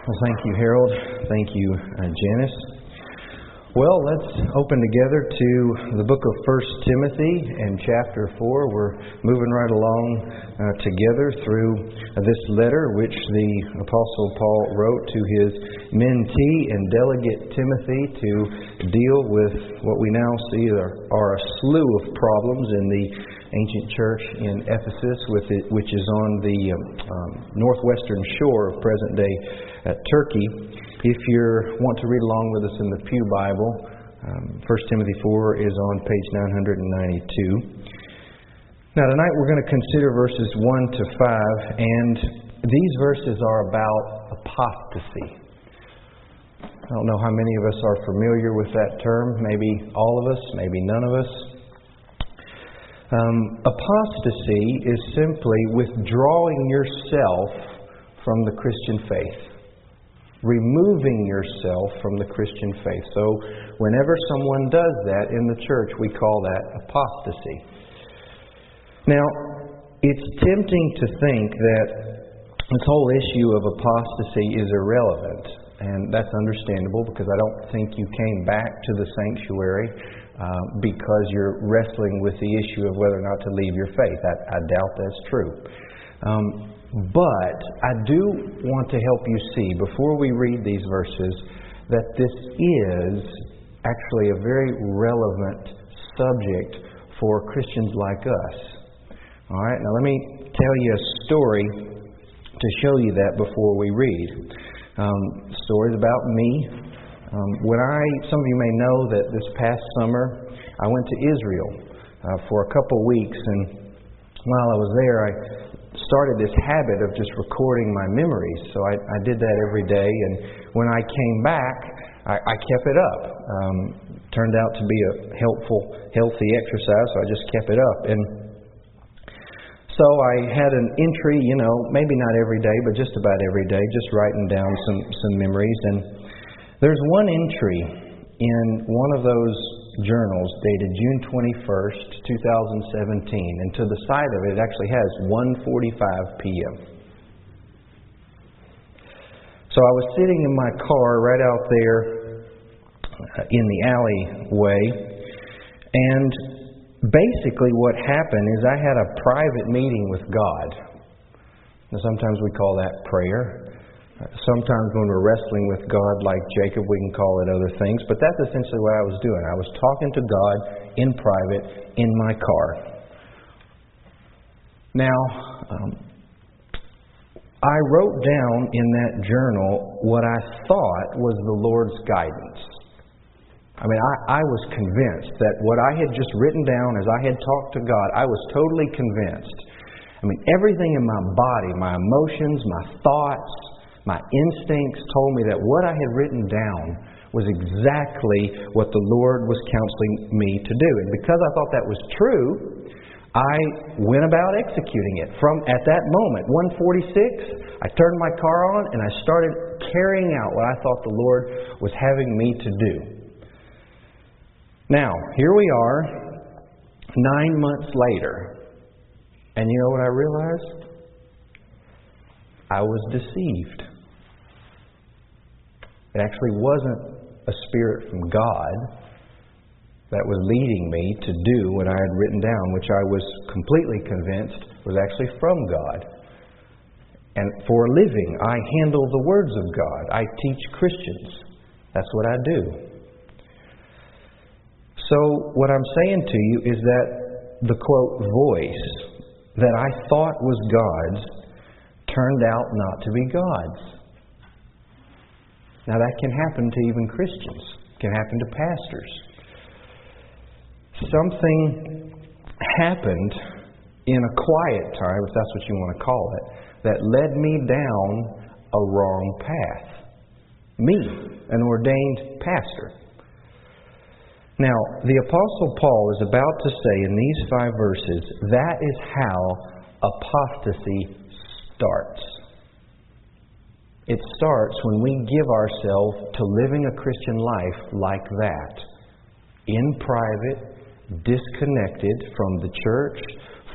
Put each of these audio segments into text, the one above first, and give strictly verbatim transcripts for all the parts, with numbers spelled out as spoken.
Well, thank you, Harold. Thank you, uh, Janice. Well, let's open together to the book of First Timothy and chapter four. We're moving right along uh, together through uh, this letter which the Apostle Paul wrote to his mentee and delegate Timothy to deal with what we now see are, are a slew of problems in the ancient church in Ephesus, with it, which is on the um, um, northwestern shore of present-day uh, Turkey. If you want to read along with us in the Pew Bible, um, First Timothy four is on page nine ninety-two. Now tonight we're going to consider verses one to five, and these verses are about apostasy. I don't know how many of us are familiar with that term. Maybe all of us, maybe none of us. Um, apostasy is simply withdrawing yourself from the Christian faith. Removing yourself from the Christian faith. So whenever someone does that in the church, we call that apostasy. Now, it's tempting to think that this whole issue of apostasy is irrelevant. And that's understandable, because I don't think you came back to the sanctuary uh, because you're wrestling with the issue of whether or not to leave your faith. I, I doubt that's true. Um, But I do want to help you see, before we read these verses, that this is actually a very relevant subject for Christians like us. All right, now let me tell you a story to show you that before we read. Um, stories about me. Um, when I, some of you may know that this past summer I went to Israel uh, for a couple weeks, and while I was there, I started this habit of just recording my memories. So I, I did that every day, and when I came back, I, I kept it up. Um, turned out to be a helpful, healthy exercise, so I just kept it up. And so I had an entry, you know, maybe not every day, but just about every day, just writing down some, some memories. And there's one entry in one of those journals dated June twenty-first, twenty seventeen, and to the side of it, it actually has one forty-five p.m. So I was sitting in my car right out there in the alleyway, and basically what happened is I had a private meeting with God. Now, sometimes we call that prayer. Sometimes when we're wrestling with God like Jacob, we can call it other things. But that's essentially what I was doing. I was talking to God in private in my car. Now, um, I wrote down in that journal what I thought was the Lord's guidance. I mean, I, I was convinced that what I had just written down as I had talked to God, I was totally convinced. I mean, everything in my body, my emotions, my thoughts, my instincts told me that what I had written down was exactly what the Lord was counseling me to do. And because I thought that was true, I went about executing it. From at that moment, one forty-six, I turned my car on and I started carrying out what I thought the Lord was having me to do. Now, here we are, nine months later, and you know what I realized? I was deceived. It actually wasn't a spirit from God that was leading me to do what I had written down, which I was completely convinced was actually from God. And for a living, I handle the words of God. I teach Christians. That's what I do. So what I'm saying to you is that the, quote, voice that I thought was God's turned out not to be God's. Now that can happen to even Christians. It can happen to pastors. Something happened in a quiet time, if that's what you want to call it, that led me down a wrong path. Me, an ordained pastor. Now, the Apostle Paul is about to say in these five verses, that is how apostasy starts. It starts when we give ourselves to living a Christian life like that. In private, disconnected from the church,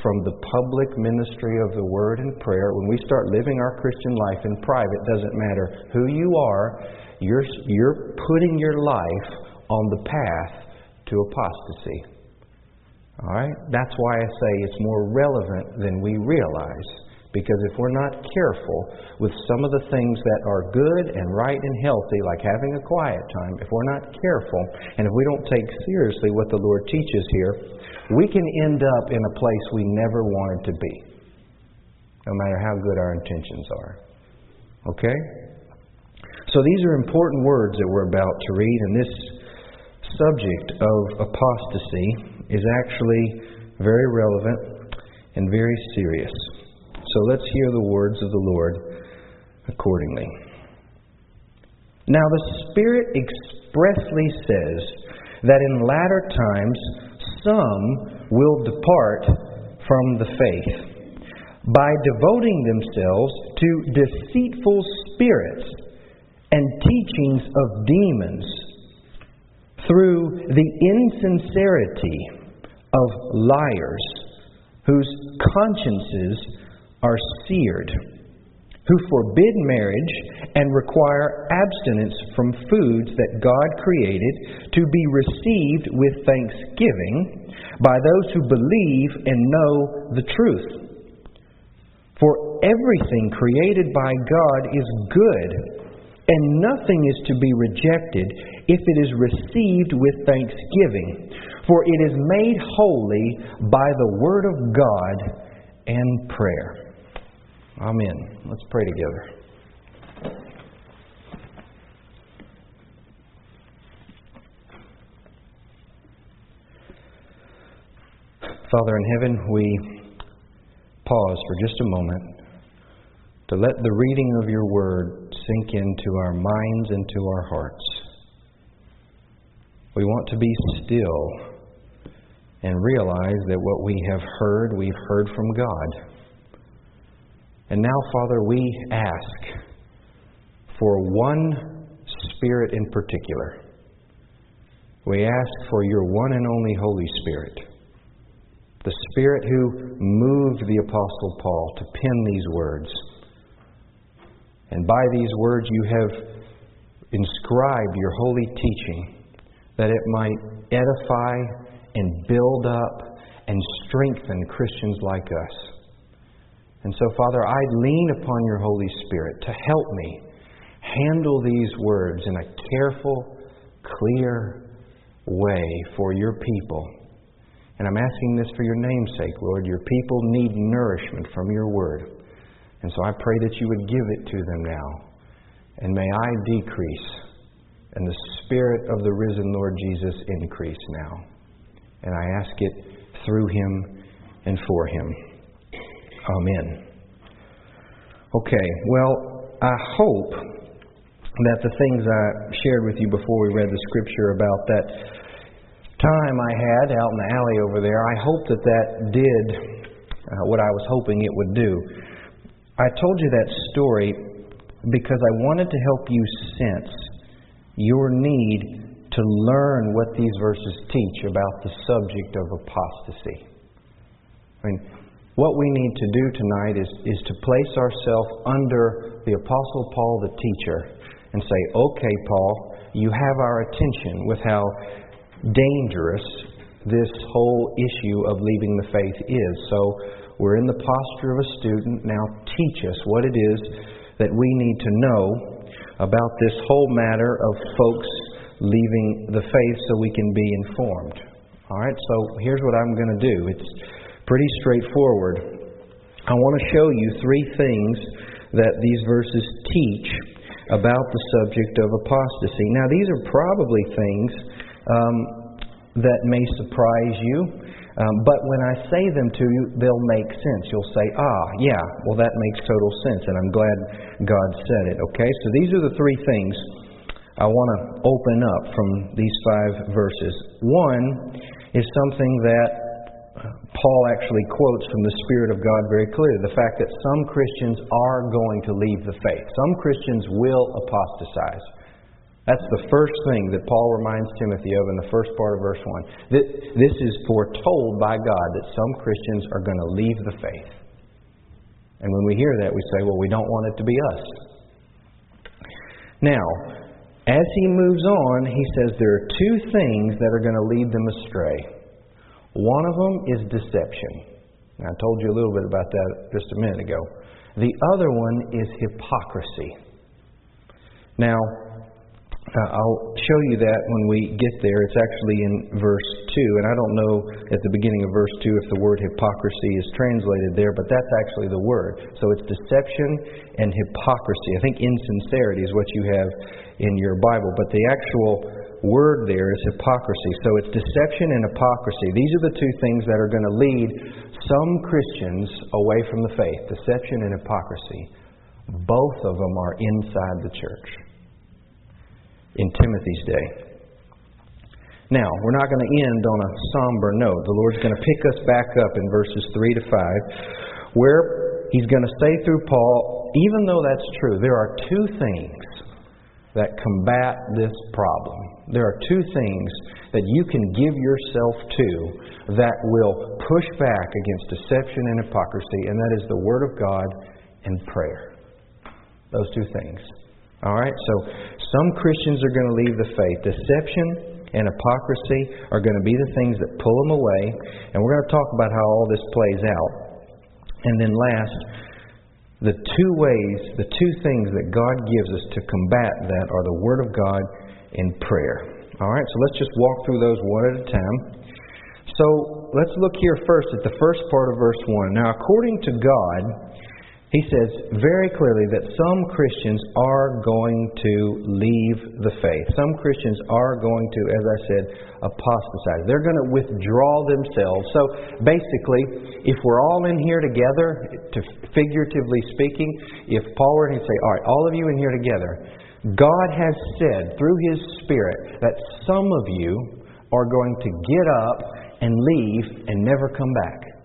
from the public ministry of the Word and prayer, when we start living our Christian life in private, doesn't matter who you are, you're, you're putting your life on the path to apostasy. All right? That's why I say it's more relevant than we realize. Because if we're not careful with some of the things that are good and right and healthy, like having a quiet time, if we're not careful, and if we don't take seriously what the Lord teaches here, we can end up in a place we never wanted to be, no matter how good our intentions are. Okay? So these are important words that we're about to read, and this subject of apostasy is actually very relevant and very serious. So let's hear the words of the Lord accordingly. Now the Spirit expressly says that in latter times some will depart from the faith by devoting themselves to deceitful spirits and teachings of demons, through the insincerity of liars whose consciences are seared, who forbid marriage and require abstinence from foods that God created to be received with thanksgiving by those who believe and know the truth. For everything created by God is good, and nothing is to be rejected if it is received with thanksgiving, for it is made holy by the word of God and prayer. Amen. Let's pray together. Father in heaven, we pause for just a moment to let the reading of your word sink into our minds and to our hearts. We want to be still and realize that what we have heard, we've heard from God. And now, Father, we ask for one Spirit in particular. We ask for your one and only Holy Spirit, the Spirit who moved the Apostle Paul to pen these words. And by these words you have inscribed your holy teaching, that it might edify and build up and strengthen Christians like us. And so, Father, I lean upon your Holy Spirit to help me handle these words in a careful, clear way for your people. And I'm asking this for your name's sake, Lord. Your people need nourishment from your word. And so I pray that you would give it to them now. And may I decrease and the Spirit of the risen Lord Jesus increase now. And I ask it through him and for him. Amen. Okay, well, I hope that the things I shared with you before we read the scripture about that time I had out in the alley over there, I hope that that did uh, what I was hoping it would do. I told you that story because I wanted to help you sense your need to learn what these verses teach about the subject of apostasy. I mean, what we need to do tonight is, is to place ourselves under the Apostle Paul, the teacher, and say, okay, Paul, you have our attention with how dangerous this whole issue of leaving the faith is. So we're in the posture of a student. Now teach us what it is that we need to know about this whole matter of folks leaving the faith so we can be informed. All right, so here's what I'm going to do. It's pretty straightforward. I want to show you three things that these verses teach about the subject of apostasy. Now, these are probably things um, that may surprise you, um, but when I say them to you, they'll make sense. You'll say, ah, yeah, well, that makes total sense, and I'm glad God said it. Okay, so these are the three things I want to open up from these five verses. One is something that Paul actually quotes from the Spirit of God very clearly, the fact that some Christians are going to leave the faith. Some Christians will apostatize. That's the first thing that Paul reminds Timothy of in the first part of verse one. This is foretold by God that some Christians are going to leave the faith. And when we hear that, we say, well, we don't want it to be us. Now, as he moves on, he says there are two things that are going to lead them astray. One of them is deception. Now, I told you a little bit about that just a minute ago. The other one is hypocrisy. Now, uh, I'll show you that when we get there. It's actually in verse two, and I don't know at the beginning of verse two if the word hypocrisy is translated there, but that's actually the word. So it's deception and hypocrisy. I think insincerity is what you have in your Bible, but the actual word there is hypocrisy. So it's deception and hypocrisy. These are the two things that are going to lead some Christians away from the faith. Deception and hypocrisy. Both of them are inside the church in Timothy's day. Now, we're not going to end on a somber note. The Lord's going to pick us back up in verses three to five, where He's going to say through Paul, even though that's true, there are two things that combat this problem. There are two things that you can give yourself to that will push back against deception and hypocrisy, and that is the Word of God and prayer. Those two things. All right? So, some Christians are going to leave the faith. Deception and hypocrisy are going to be the things that pull them away, and we're going to talk about how all this plays out. And then last, the two ways, the two things that God gives us to combat that are the Word of God and prayer. All right, so let's just walk through those one at a time. So let's look here first at the first part of verse one. Now, according to God, He says very clearly that some Christians are going to leave the faith. Some Christians are going to, as I said, apostatize. They're going to withdraw themselves. So basically, if we're all in here together, to figuratively speaking, if Paul were to say, all right, all of you in here together, God has said through His Spirit that some of you are going to get up and leave and never come back.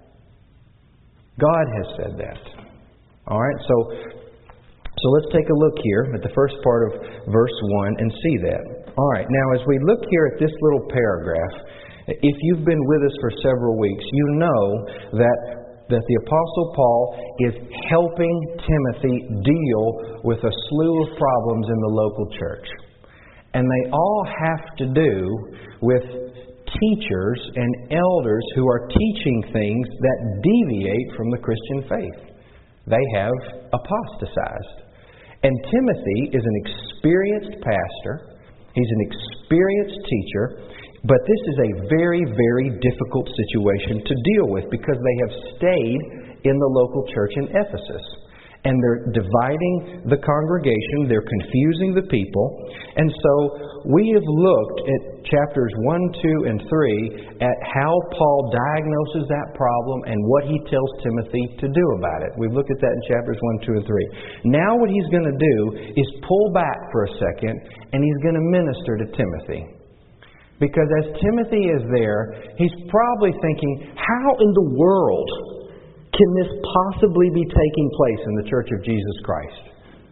God has said that. All right, so so let's take a look here at the first part of verse one and see that. All right, now as we look here at this little paragraph, if you've been with us for several weeks, you know that that the Apostle Paul is helping Timothy deal with a slew of problems in the local church. And they all have to do with teachers and elders who are teaching things that deviate from the Christian faith. They have apostatized. And Timothy is an experienced pastor. He's an experienced teacher. But this is a very, very difficult situation to deal with because they have stayed in the local church in Ephesus. And they're dividing the congregation. They're confusing the people. And so we have looked at chapters one, two, and three at how Paul diagnoses that problem and what he tells Timothy to do about it. We've looked at that in chapters one, two, and three. Now what he's going to do is pull back for a second and he's going to minister to Timothy. Because as Timothy is there, he's probably thinking, how in the world can this possibly be taking place in the Church of Jesus Christ?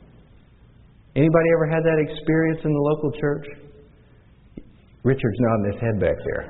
Anybody ever had that experience in the local church? Richard's nodding his head back there.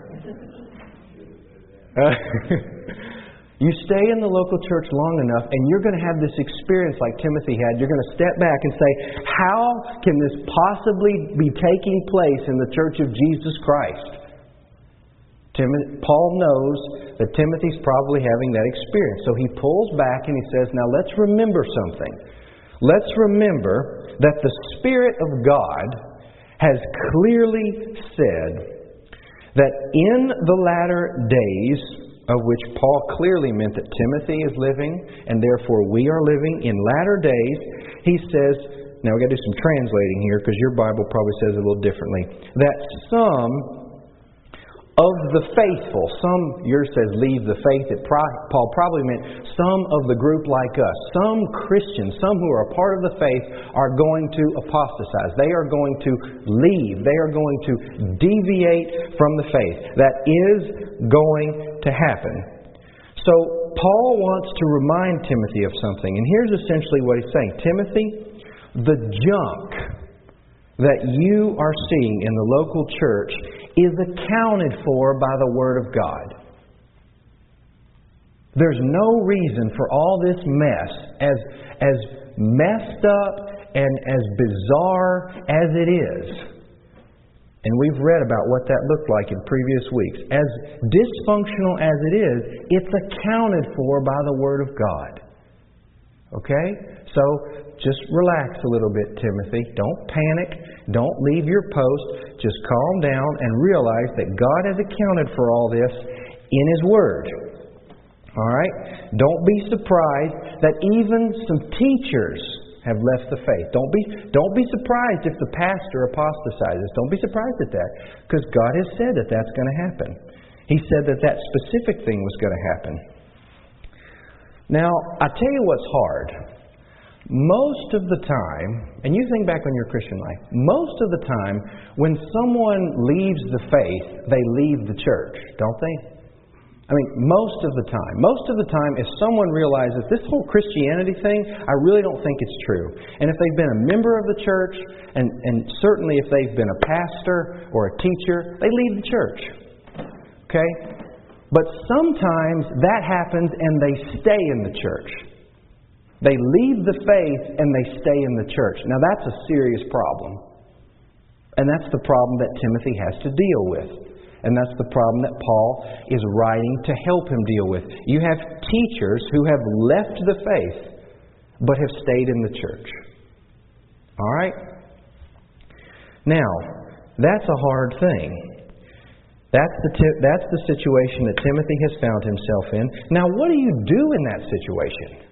Uh, you stay in the local church long enough and you're going to have this experience like Timothy had. You're going to step back and say, how can this possibly be taking place in the Church of Jesus Christ? Tim- Paul knows that Timothy's probably having that experience. So he pulls back and he says, now let's remember something. Let's remember that the Spirit of God has clearly said that in the latter days, of which Paul clearly meant that Timothy is living, and therefore we are living in latter days, he says, now we've got to do some translating here because your Bible probably says it a little differently, that some of the faithful, some, yours says leave the faith, it pro- Paul probably meant some of the group like us, some Christians, some who are a part of the faith are going to apostatize. They are going to leave. They are going to deviate from the faith. That is going to happen. So Paul wants to remind Timothy of something. And here's essentially what he's saying. Timothy, the junk that you are seeing in the local church is accounted for by the Word of God. There's no reason for all this mess, as, as messed up and as bizarre as it is. And we've read about what that looked like in previous weeks. As dysfunctional as it is, it's accounted for by the Word of God. Okay? So, just relax a little bit, Timothy. Don't panic. Don't leave your post. Just calm down and realize that God has accounted for all this in His Word. All right? Don't be surprised that even some teachers have left the faith. Don't be, don't be surprised if the pastor apostatizes. Don't be surprised at that, because God has said that that's going to happen. He said that that specific thing was going to happen. Now, I tell you what's hard. Most of the time, and you think back on your Christian life, most of the time when someone leaves the faith, they leave the church, don't they? I mean, most of the time. Most of the time, if someone realizes this whole Christianity thing, I really don't think it's true. And if they've been a member of the church, and, and certainly if they've been a pastor or a teacher, they leave the church. Okay? But sometimes that happens and they stay in the church. They leave the faith and they stay in the church. Now that's a serious problem. And that's the problem that Timothy has to deal with. And that's the problem that Paul is writing to help him deal with. You have teachers who have left the faith, but have stayed in the church. All right? Now, that's a hard thing. That's the t- that's the situation that Timothy has found himself in. Now, what do you do in that situation?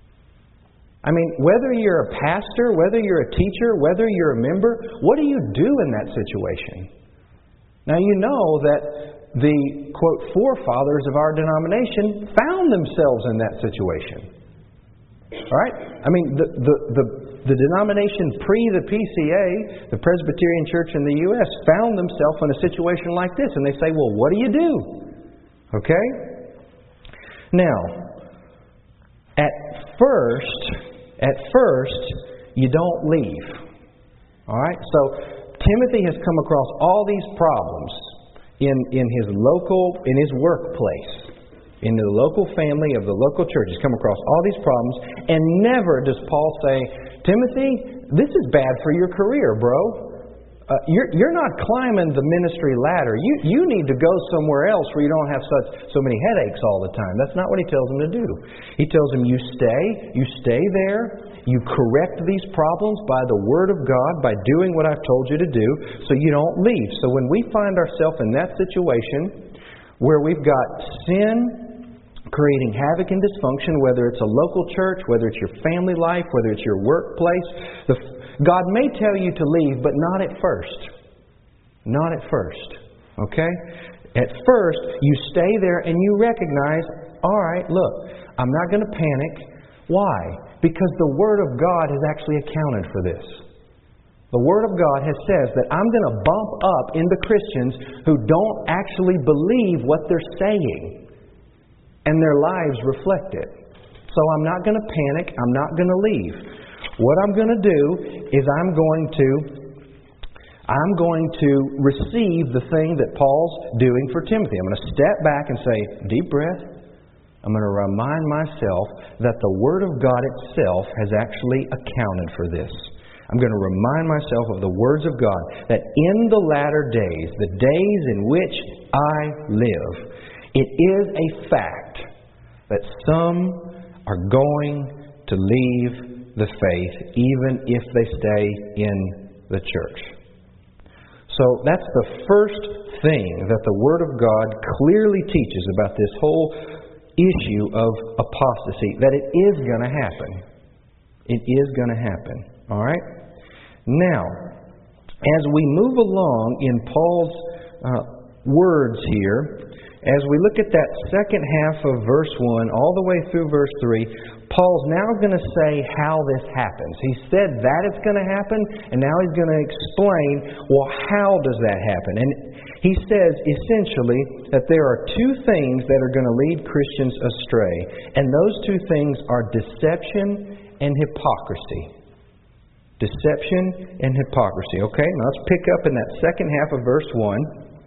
I mean, whether you're a pastor, whether you're a teacher, whether you're a member, what do you do in that situation? Now, you know that the, quote, forefathers of our denomination found themselves in that situation. All right? I mean, the, the, the, the denomination pre the P C A, the Presbyterian Church in the U S, found themselves in a situation like this. And they say, well, what do you do? Okay? Now, at first, at first, you don't leave. All right? So, Timothy has come across all these problems in, in his local, in his workplace, in the local family of the local church. He's come across all these problems, and never does Paul say, Timothy, this is bad for your career, bro. Uh, you're, you're not climbing the ministry ladder. You, you need to go somewhere else where you don't have such so many headaches all the time. That's not what he tells him to do. He tells him, you stay, you stay there. You correct these problems by the Word of God, by doing what I've told you to do, so you don't leave. So when we find ourselves in that situation where we've got sin creating havoc and dysfunction, whether it's a local church, whether it's your family life, whether it's your workplace, the, God may tell you to leave, but not at first. Not at first. Okay? At first, you stay there and you recognize, all right, look, I'm not going to panic. Why? Because the Word of God has actually accounted for this. The Word of God has says that I'm going to bump up into Christians who don't actually believe what they're saying. And their lives reflect it. So I'm not going to panic. I'm not going to leave. What I'm going to do is I'm going to I'm going to receive the thing that Paul's doing for Timothy. I'm going to step back and say, deep breath. I'm going to remind myself that the Word of God itself has actually accounted for this. I'm going to remind myself of the words of God, that in the latter days, the days in which I live, it is a fact that some are going to leave the faith, even if they stay in the church. So that's the first thing that the Word of God clearly teaches about this whole issue of apostasy, that it is going to happen. It is going to happen. All right? Now, as we move along in Paul's uh, words here, as we look at that second half of verse one all the way through verse three, Paul's now going to say how this happens. He said that it's going to happen, and now he's going to explain, well, how does that happen? And he says, essentially, that there are two things that are going to lead Christians astray. And those two things are deception and hypocrisy. Deception and hypocrisy. Okay, now let's pick up in that second half of verse one.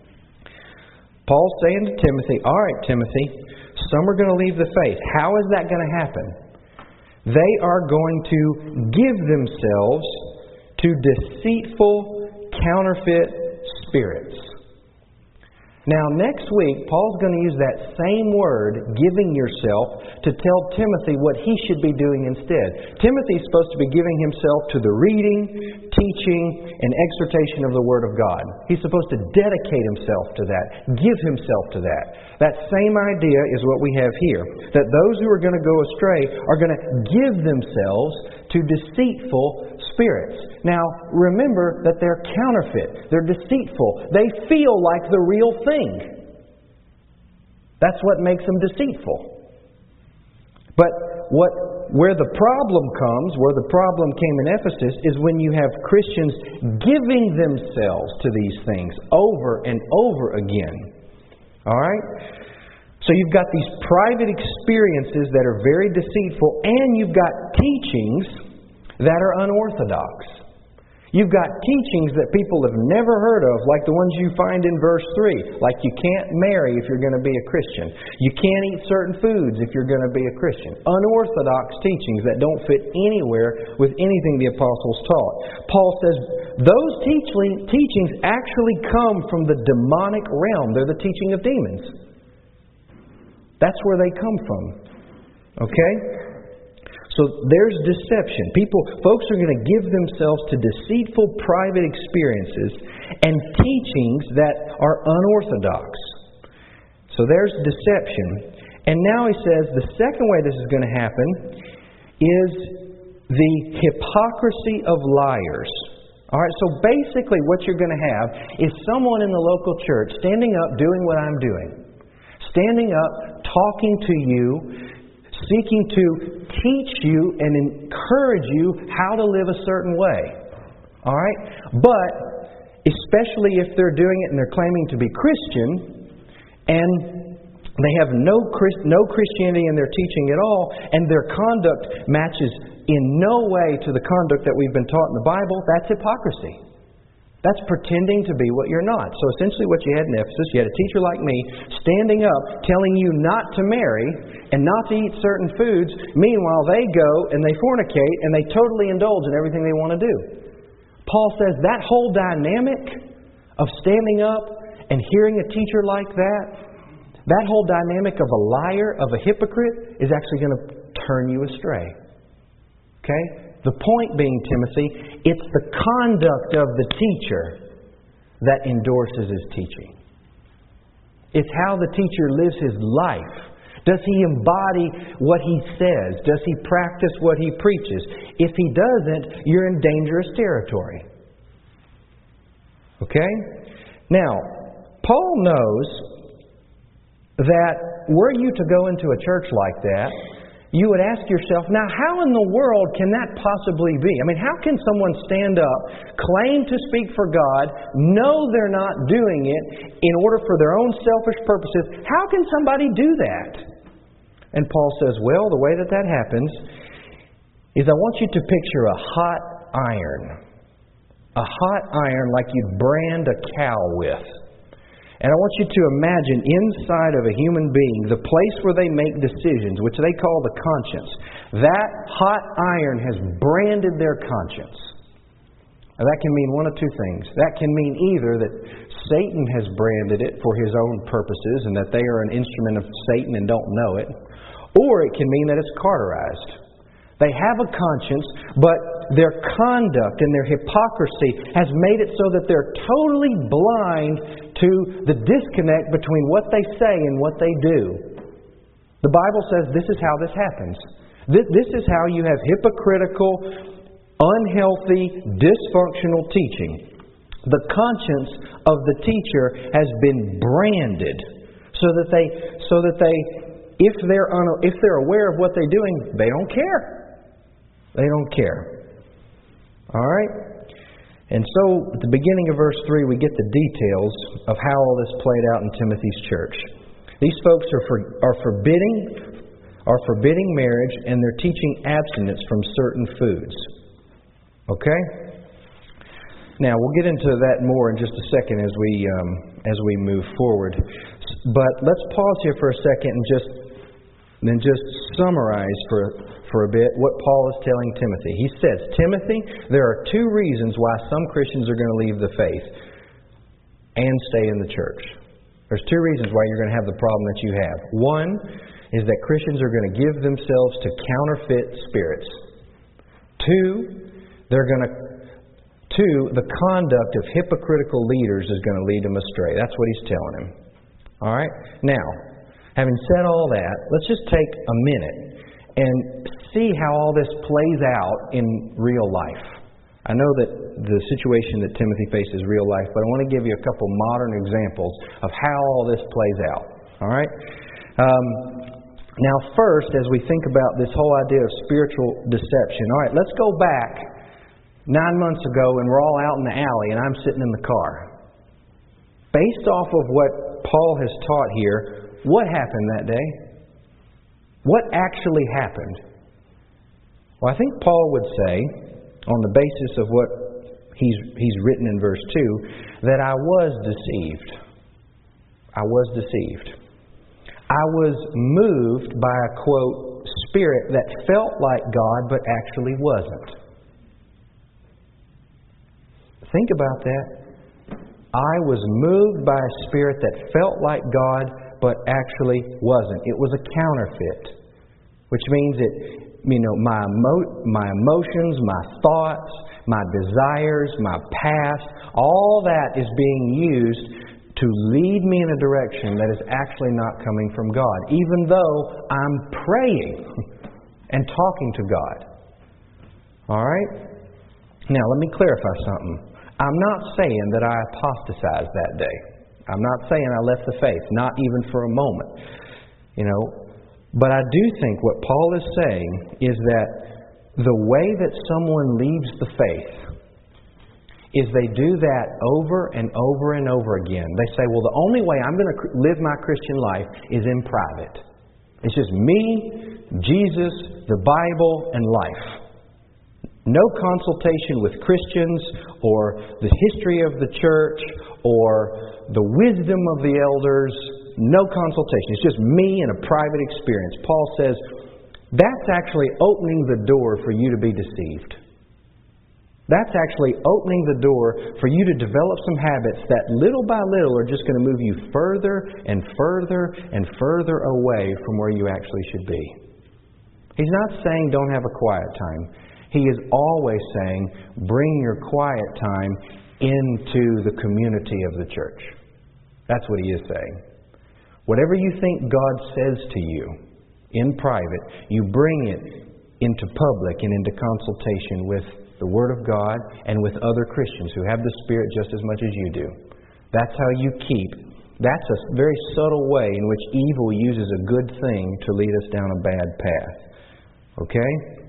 Paul's saying to Timothy, all right, Timothy, some are going to leave the faith. How is that going to happen? They are going to give themselves to deceitful, counterfeit spirits. Now, next week, Paul's going to use that same word, giving yourself, to tell Timothy what he should be doing instead. Timothy's supposed to be giving himself to the reading, teaching, and exhortation of the Word of God. He's supposed to dedicate himself to that, give himself to that. That same idea is what we have here. That those who are going to go astray are going to give themselves to deceitful spirits. Now, remember that they're counterfeit. They're deceitful. They feel like the real thing. That's what makes them deceitful. But what, where the problem comes, where the problem came in Ephesus, is when you have Christians giving themselves to these things over and over again. All right? So you've got these private experiences that are very deceitful, and you've got teachings that are unorthodox. You've got teachings that people have never heard of, like the ones you find in verse three. Like you can't marry if you're going to be a Christian. You can't eat certain foods if you're going to be a Christian. Unorthodox teachings that don't fit anywhere with anything the apostles taught. Paul says those teaching, teachings actually come from the demonic realm. They're the teaching of demons. That's where they come from. Okay? So there's deception. People, folks are going to give themselves to deceitful private experiences and teachings that are unorthodox. So there's deception. And now he says the second way this is going to happen is the hypocrisy of liars. All right, so basically what you're going to have is someone in the local church standing up doing what I'm doing. Standing up, talking to you, seeking to teach you and encourage you how to live a certain way. All right? But, especially if they're doing it and they're claiming to be Christian, and they have no Christ, no Christianity in their teaching at all, and their conduct matches in no way to the conduct that we've been taught in the Bible, that's hypocrisy. That's pretending to be what you're not. So essentially what you had in Ephesus, you had a teacher like me standing up telling you not to marry and not to eat certain foods. Meanwhile, they go and they fornicate and they totally indulge in everything they want to do. Paul says that whole dynamic of standing up and hearing a teacher like that, that whole dynamic of a liar, of a hypocrite, is actually going to turn you astray. Okay? The point being, Timothy, it's the conduct of the teacher that endorses his teaching. It's how the teacher lives his life. Does he embody what he says? Does he practice what he preaches? If he doesn't, you're in dangerous territory. Okay? Now, Paul knows that were you to go into a church like that, you would ask yourself, now how in the world can that possibly be? I mean, how can someone stand up, claim to speak for God, know they're not doing it in order for their own selfish purposes? How can somebody do that? And Paul says, well, the way that that happens is I want you to picture a hot iron. A hot iron like you'd brand a cow with. And I want you to imagine inside of a human being the place where they make decisions, which they call the conscience. That hot iron has branded their conscience. Now, that can mean one of two things. That can mean either that Satan has branded it for his own purposes and that they are an instrument of Satan and don't know it. Or it can mean that it's cauterized. They have a conscience, but their conduct and their hypocrisy has made it so that they're totally blind to the disconnect between what they say and what they do. The Bible says this is how this happens. This, this is how you have hypocritical, unhealthy, dysfunctional teaching. The conscience of the teacher has been branded so that they, so that they, if they're un, if they're aware of what they're doing, they don't care. They don't care. All right? And so, at the beginning of verse three, we get the details of how all this played out in Timothy's church. These folks are for, are forbidding are forbidding marriage, and they're teaching abstinence from certain foods. Okay? Now, we'll get into that more in just a second as we um, as we move forward. But let's pause here for a second and just then just summarize for for a bit what Paul is telling Timothy. He says, Timothy, there are two reasons why some Christians are going to leave the faith and stay in the church. There's two reasons why you're going to have the problem that you have. One is that Christians are going to give themselves to counterfeit spirits. Two, they're going to Two, the conduct of hypocritical leaders is going to lead them astray. That's what he's telling him. All right? Now, having said all that, let's just take a minute and see how all this plays out in real life. I know that the situation that Timothy faces is real life, but I want to give you a couple modern examples of how all this plays out. All right? Um, now, first, as we think about this whole idea of spiritual deception, all right, let's go back nine months ago and we're all out in the alley and I'm sitting in the car. Based off of what Paul has taught here, what happened that day? What actually happened? Well, I think Paul would say, on the basis of what he's, he's written in verse two, that I was deceived. I was deceived. I was moved by a, quote, spirit that felt like God but actually wasn't. Think about that. I was moved by a spirit that felt like God, but actually wasn't. It was a counterfeit, which means that, you know, my emo- my emotions, my thoughts, my desires, my past, all that is being used to lead me in a direction that is actually not coming from God, even though I'm praying and talking to God. All right? Now, let me clarify something. I'm not saying that I apostatized that day. I'm not saying I left the faith, not even for a moment. You know, but I do think what Paul is saying is that the way that someone leaves the faith is they do that over and over and over again. They say, well, the only way I'm going to live my Christian life is in private. It's just me, Jesus, the Bible, and life. No consultation with Christians or the history of the church or the wisdom of the elders. No consultation. It's just me and a private experience. Paul says that's actually opening the door for you to be deceived. That's actually opening the door for you to develop some habits that little by little are just going to move you further and further and further away from where you actually should be. He's not saying don't have a quiet time. He is always saying, bring your quiet time into the community of the church. That's what he is saying. Whatever you think God says to you in private, you bring it into public and into consultation with the Word of God and with other Christians who have the Spirit just as much as you do. That's how you keep. That's a very subtle way in which evil uses a good thing to lead us down a bad path. Okay?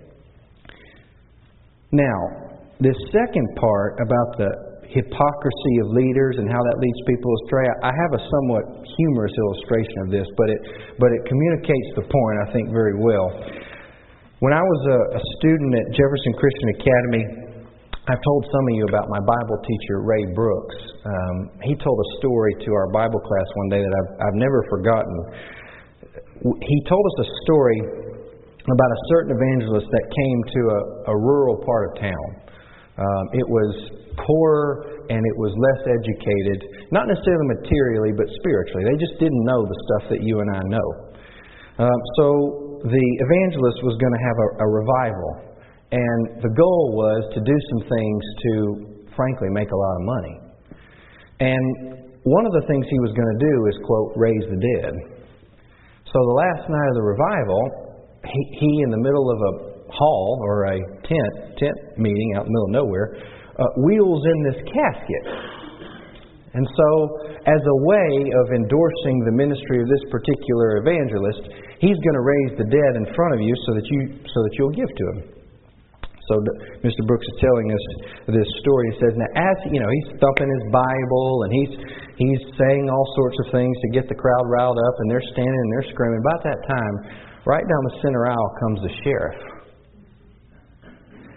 Now, this second part about the hypocrisy of leaders and how that leads people astray, I have a somewhat humorous illustration of this, but it but it communicates the point, I think, very well. When I was a, a student at Jefferson Christian Academy, I've told some of you about my Bible teacher, Ray Brooks. Um, he told a story to our Bible class one day that I've, I've never forgotten. He told us a story about a certain evangelist that came to a, a rural part of town. Um, it was poorer and it was less educated, not necessarily materially, but spiritually. They just didn't know the stuff that you and I know. Um, so the evangelist was going to have a, a revival, and the goal was to do some things to, frankly, make a lot of money. And one of the things he was going to do is, quote, raise the dead. So the last night of the revival, He, he, in the middle of a hall or a tent tent meeting out in the middle of nowhere, uh, wheels in this casket. And so, as a way of endorsing the ministry of this particular evangelist, he's going to raise the dead in front of you so that you so that you'll give to him. So Mister Brooks is telling us this story. He says, now, as you know, he's thumping his Bible and he's he's saying all sorts of things to get the crowd riled up, and they're standing and they're screaming. About that time, right down the center aisle comes the sheriff.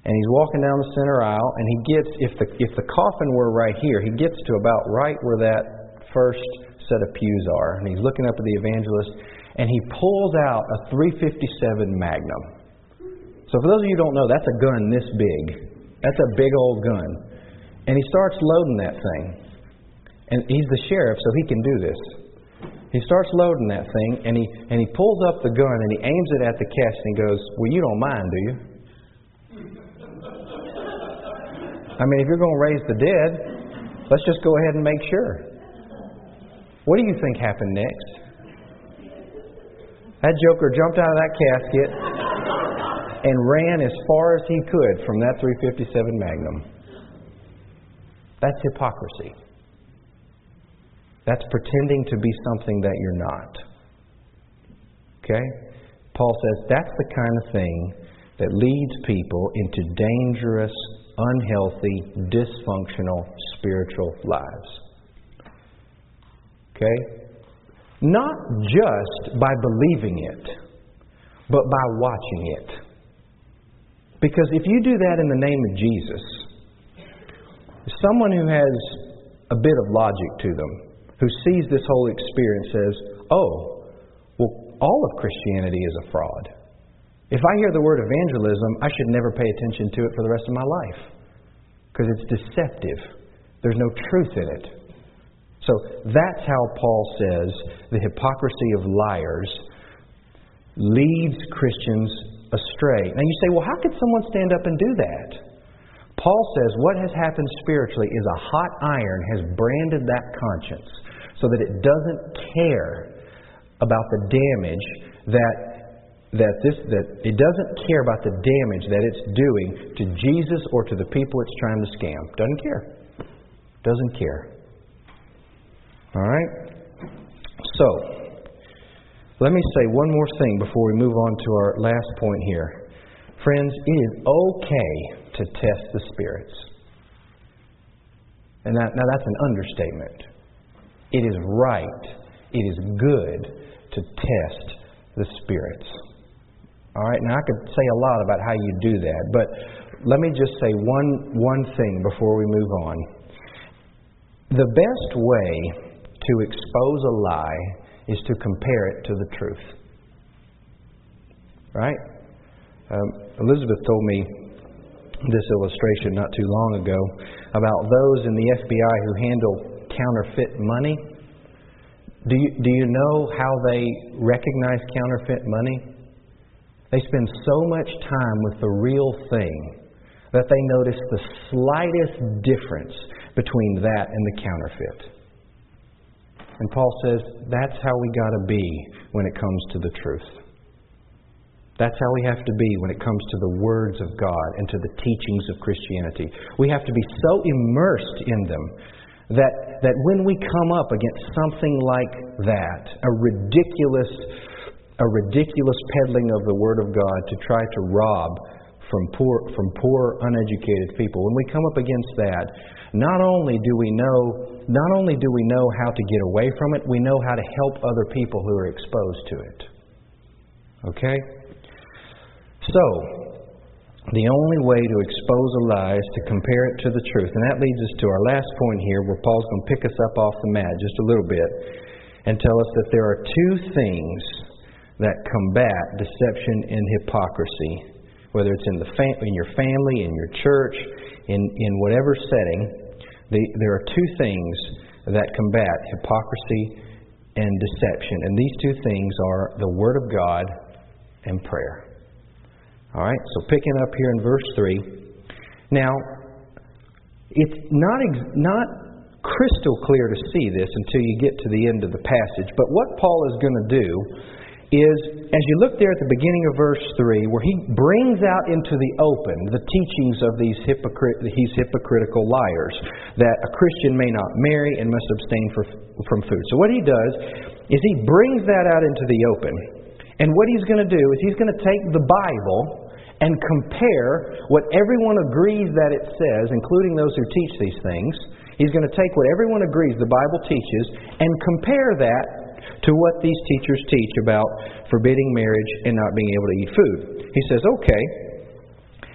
and he's walking down the center aisle, and he gets, if the if the coffin were right here, he gets to about right where that first set of pews are, and he's looking up at the evangelist, and he pulls out a three fifty-seven Magnum. So for those of you who don't know, that's a gun this big. That's a big old gun. And he starts loading that thing. And he's the sheriff, so he can do this. He starts loading that thing, and he and he pulls up the gun, and he aims it at the casket, and he goes, "Well, you don't mind, do you? I mean, if you're going to raise the dead, let's just go ahead and make sure." What do you think happened next? That joker jumped out of that casket and ran as far as he could from that three fifty-seven Magnum. That's hypocrisy. That's pretending to be something that you're not. Okay? Paul says that's the kind of thing that leads people into dangerous, unhealthy, dysfunctional spiritual lives. Okay? Not just by believing it, but by watching it. Because if you do that in the name of Jesus, someone who has a bit of logic to them, who sees this whole experience, says, "Oh, well, all of Christianity is a fraud. If I hear the word evangelism, I should never pay attention to it for the rest of my life. Because it's deceptive. There's no truth in it." So that's how Paul says the hypocrisy of liars leads Christians astray. Now you say, well, how could someone stand up and do that? Paul says what has happened spiritually is a hot iron has branded that conscience so that it doesn't care about the damage that that this that it doesn't care about the damage that it's doing to Jesus or to the people it's trying to scam. Doesn't care. Doesn't care. All right? So, let me say one more thing before we move on to our last point here. Friends, it is okay to test the spirits. And that, now that's an understatement. It is right, it is good to test the spirits. All right? Now I could say a lot about how you do that, but let me just say one, one thing before we move on. The best way to expose a lie is to compare it to the truth. Right? Um, Elizabeth told me this illustration not too long ago about those in the F B I who handle counterfeit money. Do you, do you know how they recognize counterfeit money? They spend so much time with the real thing that they notice the slightest difference between that and the counterfeit. And Paul says that's how we got to be when it comes to the truth. That's how we have to be when it comes to the words of God and to the teachings of Christianity. We have to be so immersed in them that, that when we come up against something like that, a ridiculous, a ridiculous peddling of the Word of God to try to rob from poor, from poor, uneducated people, when we come up against that, not only do we know, not only do we know how to get away from it, we know how to help other people who are exposed to it. Okay? So, the only way to expose a lie is to compare it to the truth. And that leads us to our last point here, where Paul's going to pick us up off the mat just a little bit and tell us that there are two things that combat deception and hypocrisy, whether it's in the fam- in your family, in your church, in, in whatever setting. The, there are two things that combat hypocrisy and deception. And these two things are the Word of God and prayer. All right, so picking up here in verse three. Now, it's not ex- not crystal clear to see this until you get to the end of the passage. But what Paul is going to do is, as you look there at the beginning of verse three, where he brings out into the open the teachings of these, hypocrit- these hypocritical liars, that a Christian may not marry and must abstain for, from food. So what he does is he brings that out into the open. And what he's going to do is he's going to take the Bible and compare what everyone agrees that it says, including those who teach these things. He's going to take what everyone agrees the Bible teaches and compare that to what these teachers teach about forbidding marriage and not being able to eat food. He says, okay.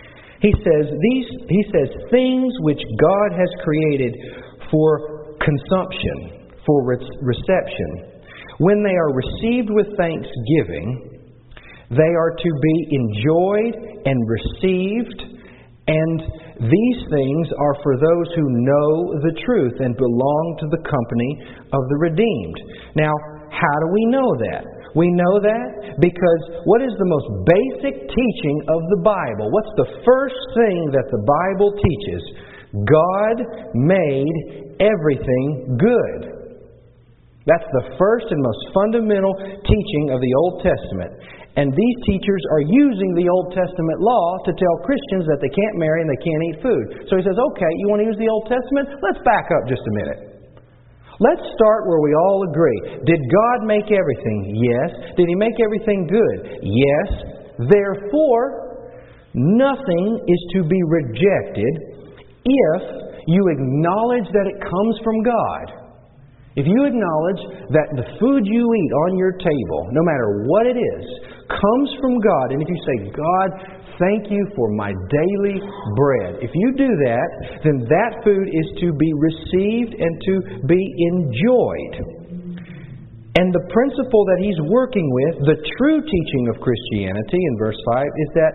He says these he says things which God has created for consumption, for re- reception. When they are received with thanksgiving, they are to be enjoyed and received, and these things are for those who know the truth and belong to the company of the redeemed. Now, how do we know that? We know that because what is the most basic teaching of the Bible? What's the first thing that the Bible teaches? God made everything good. That's the first and most fundamental teaching of the Old Testament. And these teachers are using the Old Testament law to tell Christians that they can't marry and they can't eat food. So he says, okay, you want to use the Old Testament? Let's back up just a minute. Let's start where we all agree. Did God make everything? Yes. Did He make everything good? Yes. Therefore, nothing is to be rejected if you acknowledge that it comes from God. If you acknowledge that the food you eat on your table, no matter what it is, comes from God, and if you say, God, thank you for my daily bread. If you do that, then that food is to be received and to be enjoyed. And the principle that he's working with, the true teaching of Christianity in verse five, is that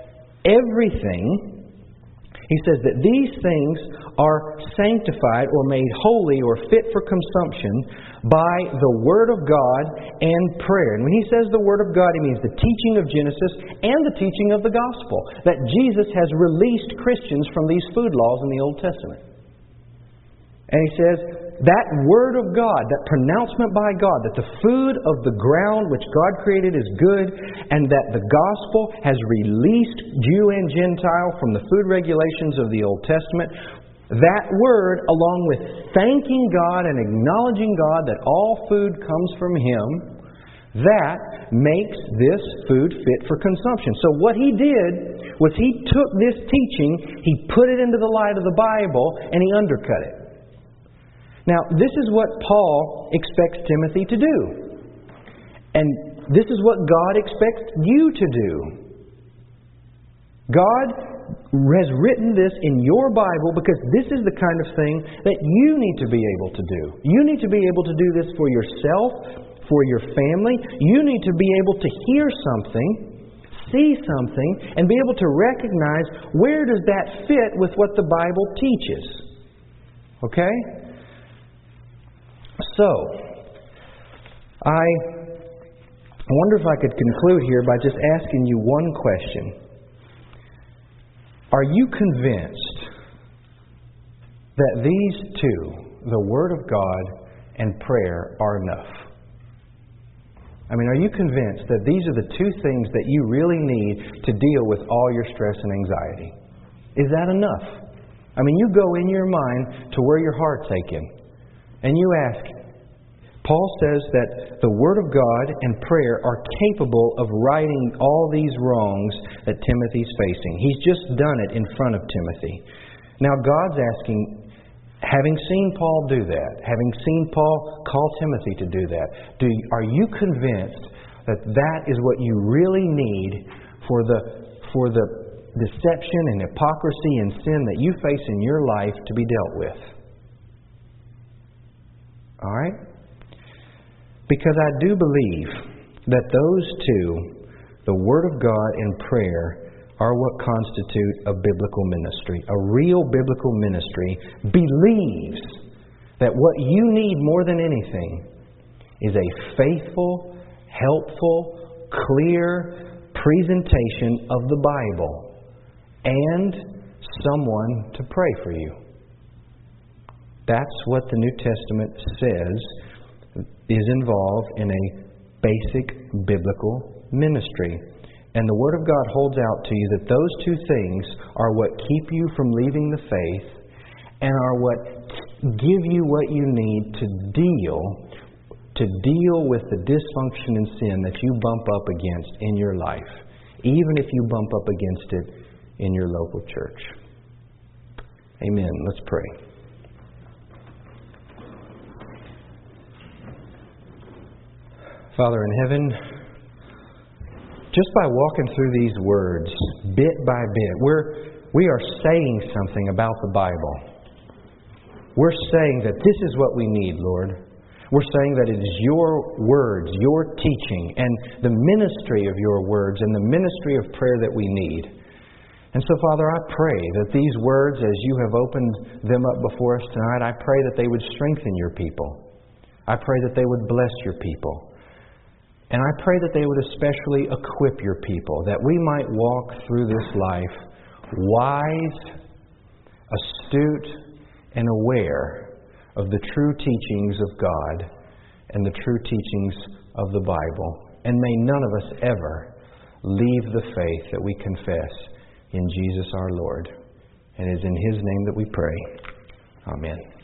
everything, he says that these things are sanctified or made holy or fit for consumption by the Word of God and prayer. And when he says the Word of God, he means the teaching of Genesis and the teaching of the gospel. That Jesus has released Christians from these food laws in the Old Testament. And he says that Word of God, that pronouncement by God, that the food of the ground which God created is good, and that the gospel has released Jew and Gentile from the food regulations of the Old Testament. That word, along with thanking God and acknowledging God that all food comes from Him, that makes this food fit for consumption. So what he did was he took this teaching, he put it into the light of the Bible, and he undercut it. Now, this is what Paul expects Timothy to do. And this is what God expects you to do. God has written this in your Bible because this is the kind of thing that you need to be able to do. You need to be able to do this for yourself, for your family. You need to be able to hear something, see something, and be able to recognize where does that fit with what the Bible teaches. Okay? So, I wonder if I could conclude here by just asking you one question. Are you convinced that these two, the Word of God and prayer, are enough? I mean, are you convinced that these are the two things that you really need to deal with all your stress and anxiety? Is that enough? I mean, you go in your mind to where your heart's aching, and you ask, Paul says that the Word of God and prayer are capable of righting all these wrongs that Timothy's facing. He's just done it in front of Timothy. Now God's asking, having seen Paul do that, having seen Paul call Timothy to do that, do, are you convinced that that is what you really need for the, for the deception and hypocrisy and sin that you face in your life to be dealt with? All right? Because I do believe that those two, the Word of God and prayer, are what constitute a biblical ministry. A real biblical ministry believes that what you need more than anything is a faithful, helpful, clear presentation of the Bible and someone to pray for you. That's what the New Testament says is involved in a basic biblical ministry. And the Word of God holds out to you that those two things are what keep you from leaving the faith and are what give you what you need to deal to deal with the dysfunction and sin that you bump up against in your life, even if you bump up against it in your local church. Amen. Let's pray. Father in heaven, just by walking through these words, bit by bit, we're we are saying something about the Bible. We're saying that this is what we need, Lord. We're saying that it is your words, your teaching, and the ministry of your words and the ministry of prayer that we need. And so, Father, I pray that these words, as you have opened them up before us tonight, I pray that they would strengthen your people. I pray that they would bless your people. And I pray that they would especially equip your people, that we might walk through this life wise, astute, and aware of the true teachings of God and the true teachings of the Bible. And may none of us ever leave the faith that we confess in Jesus our Lord. And it is in His name that we pray. Amen.